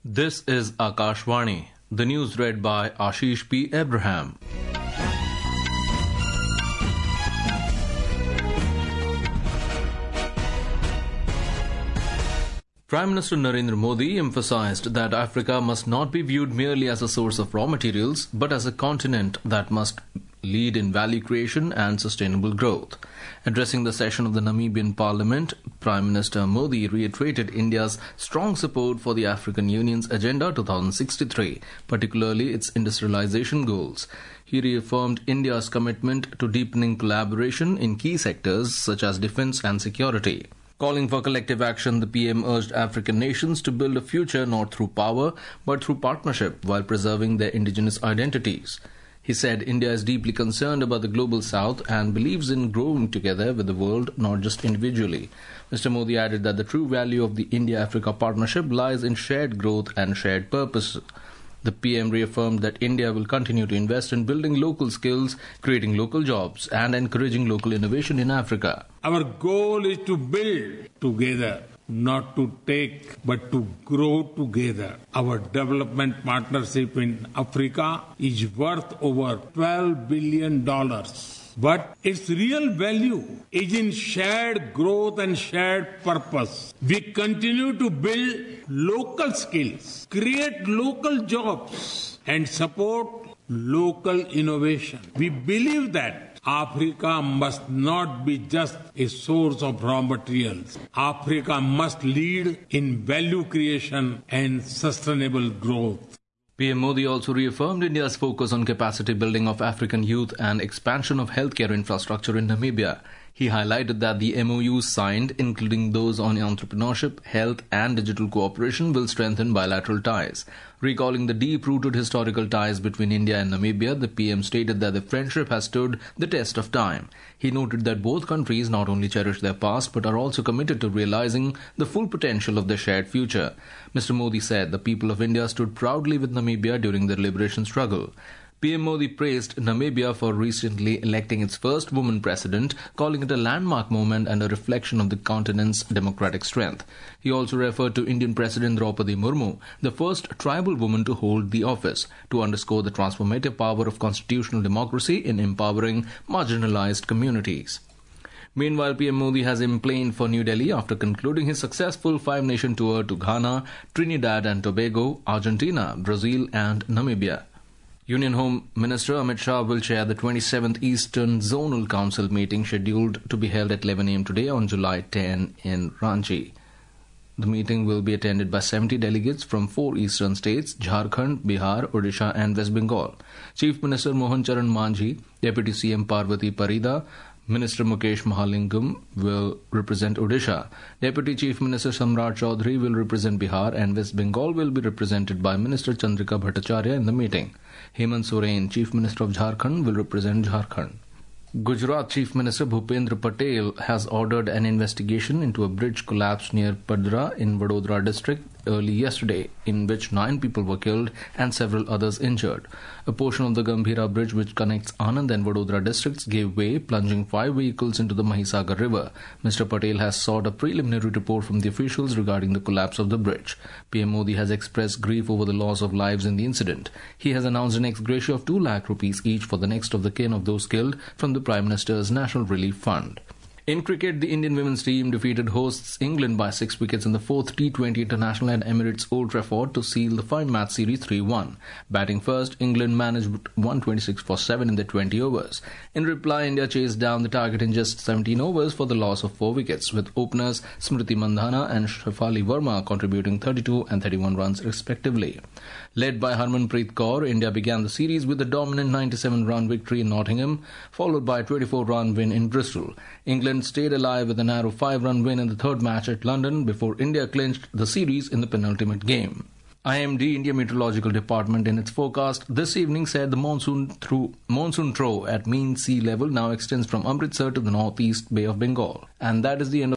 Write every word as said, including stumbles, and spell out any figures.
This is Akashvani. The news read by Ashish P. Abraham. Prime Minister Narendra Modi emphasized that Africa must not be viewed merely as a source of raw materials, but as a continent that must lead in value creation and sustainable growth. Addressing the session of the Namibian Parliament, Prime Minister Modi reiterated India's strong support for the African Union's Agenda twenty sixty-three, particularly its industrialization goals. He reaffirmed India's commitment to deepening collaboration in key sectors such as defense and security. Calling for collective action, the P M urged African nations to build a future not through power but through partnership while preserving their indigenous identities. He said India is deeply concerned about the global south and believes in growing together with the world, not just individually. Mister Modi added that the true value of the India-Africa partnership lies in shared growth and shared purpose. The P M reaffirmed that India will continue to invest in building local skills, creating local jobs, and encouraging local innovation in Africa. Our goal is to build together, not to take, but to grow together. Our development partnership in Africa is worth over twelve billion dollars. But its real value is in shared growth and shared purpose. We continue to build local skills, create local jobs, and support local innovation. We believe that Africa must not be just a source of raw materials. Africa must lead in value creation and sustainable growth. P M Modi also reaffirmed India's focus on capacity building of African youth and expansion of healthcare infrastructure in Namibia. He highlighted that the M O Us signed, including those on entrepreneurship, health and digital cooperation, will strengthen bilateral ties. Recalling the deep-rooted historical ties between India and Namibia, the P M stated that the friendship has stood the test of time. He noted that both countries not only cherish their past but are also committed to realizing the full potential of their shared future. Mister Modi said the people of India stood proudly with Namibia during the liberation struggle. P M Modi praised Namibia for recently electing its first woman president, calling it a landmark moment and a reflection of the continent's democratic strength. He also referred to Indian President Draupadi Murmu, the first tribal woman to hold the office, to underscore the transformative power of constitutional democracy in empowering marginalized communities. Meanwhile, P M Modi has emplaned for New Delhi after concluding his successful five-nation tour to Ghana, Trinidad and Tobago, Argentina, Brazil and Namibia. Union Home Minister Amit Shah will chair the twenty-seventh Eastern Zonal Council meeting scheduled to be held at eleven a m today on July tenth in Ranchi. The meeting will be attended by seventy delegates from four eastern states, Jharkhand, Bihar, Odisha and West Bengal. Chief Minister Mohan Charan Manjhi, Deputy C M Parvati Parida, Minister Mukesh Mahalingam will represent Odisha. Deputy Chief Minister Samrat Chaudhary will represent Bihar and West Bengal will be represented by Minister Chandrika Bhattacharya in the meeting. Hemant Soren, Chief Minister of Jharkhand, will represent Jharkhand. Gujarat Chief Minister Bhupendra Patel has ordered an investigation into a bridge collapse near Padra in Vadodara district early yesterday, in which nine people were killed and several others injured. A portion of the Gambhira bridge which connects Anand and Vadodara districts gave way, plunging five vehicles into the Mahisagar river. Mister Patel has sought a preliminary report from the officials regarding the collapse of the bridge. P M Modi has expressed grief over the loss of lives in the incident. He has announced an ex gratia of two lakh rupees each for the next of the kin of those killed from the Prime Minister's National Relief Fund. In cricket, the Indian women's team defeated hosts England by six wickets in the fourth T twenty International at Emirates Old Trafford to seal the five-match series three one. Batting first, England managed one twenty-six for seven in their twenty overs. In reply, India chased down the target in just seventeen overs for the loss of four wickets, with openers Smriti Mandhana and Shefali Verma contributing thirty-two and thirty-one runs respectively. Led by Harmanpreet Kaur, India began the series with a dominant ninety-seven run victory in Nottingham, followed by a twenty-four run win in Bristol. England stayed alive with a narrow five run win in the third match at London before India clinched the series in the penultimate game. I M D India Meteorological Department in its forecast this evening said the monsoon through monsoon trough at mean sea level now extends from Amritsar to the northeast Bay of Bengal. And that is the end of